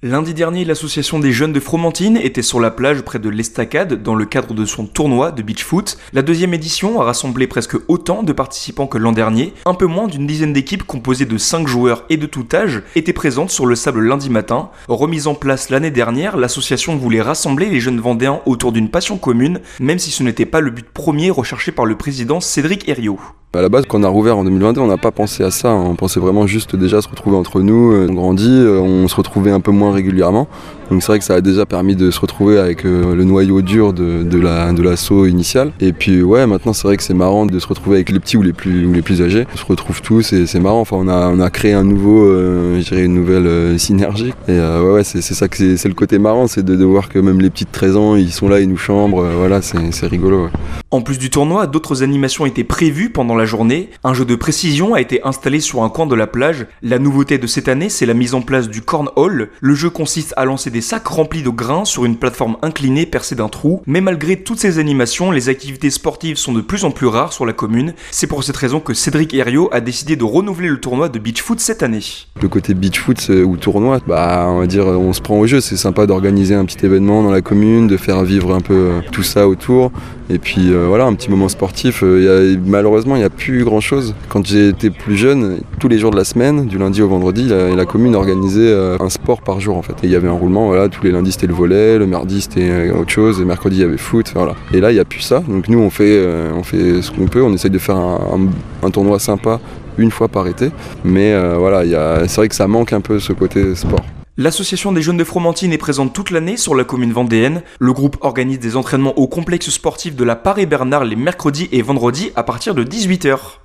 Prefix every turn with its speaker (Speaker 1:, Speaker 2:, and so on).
Speaker 1: Lundi dernier, l'association des jeunes de Fromentine était sur la plage près de l'Estacade dans le cadre de son tournoi de beach foot. La deuxième édition a rassemblé presque autant de participants que l'an dernier. Un peu moins d'une dizaine d'équipes composées de 5 joueurs et de tout âge étaient présentes sur le sable lundi matin. Remise en place l'année dernière, l'association voulait rassembler les jeunes Vendéens autour d'une passion commune, même si ce n'était pas le but premier recherché par le président Cédric Herriot.
Speaker 2: À la base, quand on a rouvert en 2022, on n'a pas pensé à ça. On pensait vraiment juste déjà se retrouver entre nous. On grandit, on se retrouvait un peu moins régulièrement. Donc c'est vrai que ça a déjà permis de se retrouver avec le noyau dur de l'assaut initial. Et puis ouais, maintenant c'est vrai que c'est marrant de se retrouver avec les petits ou les plus âgés. On se retrouve tous et c'est marrant. Enfin, on a créé un nouveau, une nouvelle synergie. Et ouais, c'est ça que c'est le côté marrant, c'est de voir que même les petits de 13 ans, ils sont là, ils nous chambrent. Voilà, c'est rigolo. Ouais.
Speaker 1: En plus du tournoi, d'autres animations étaient prévues pendant la journée. Un jeu de précision a été installé sur un coin de la plage. La nouveauté de cette année, c'est la mise en place du cornhole. Le jeu consiste à lancer des sacs remplis de grains sur une plateforme inclinée percée d'un trou. Mais malgré toutes ces animations, les activités sportives sont de plus en plus rares sur la commune. C'est pour cette raison que Cédric Herriot a décidé de renouveler le tournoi de beach foot cette année.
Speaker 2: Le côté beach foot ou tournoi, on va dire, on se prend au jeu. C'est sympa d'organiser un petit événement dans la commune, de faire vivre un peu tout ça autour. Et puis voilà, un petit moment sportif. Malheureusement, il n'y a plus grand chose. Quand j'étais plus jeune, tous les jours de la semaine, du lundi au vendredi, la commune organisait un sport par jour en fait. Et il y avait un roulement, voilà, tous les lundis c'était le volley, le mardi c'était autre chose, le mercredi il y avait foot, voilà. Et là il n'y a plus ça. Donc nous on fait ce qu'on peut, on essaye de faire un tournoi sympa une fois par été. Mais voilà, c'est vrai que ça manque un peu ce côté sport.
Speaker 1: L'association des jeunes de Fromentine est présente toute l'année sur la commune vendéenne. Le groupe organise des entraînements au complexe sportif de la Paré-Bernard les mercredis et vendredis à partir de 18h.